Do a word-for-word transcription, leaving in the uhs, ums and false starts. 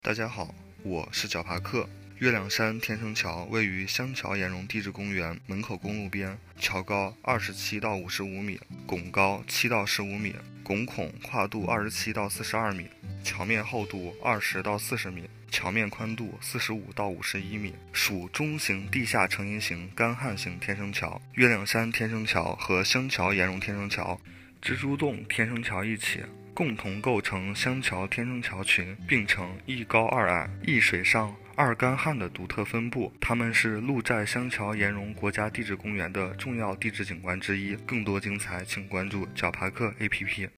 大家好，我是脚爬客。月亮山天生桥位于香桥岩溶地质公园门口公路边，桥高二十七到五十五米，拱高七到十五米，拱孔跨度二十七到四十二米，桥面厚度二十到四十米，桥面宽度四十五到五十一米，属中型地下成因型干旱型天生桥。月亮山天生桥和香桥岩溶天生桥、蜘蛛洞天生桥一起，共同构成香桥天生桥群，并呈一高二矮、一水上二干旱的独特分布。它们是鹿寨香桥岩溶国家地质公园的重要地质景观之一。更多精彩，请关注脚爬客 A P P。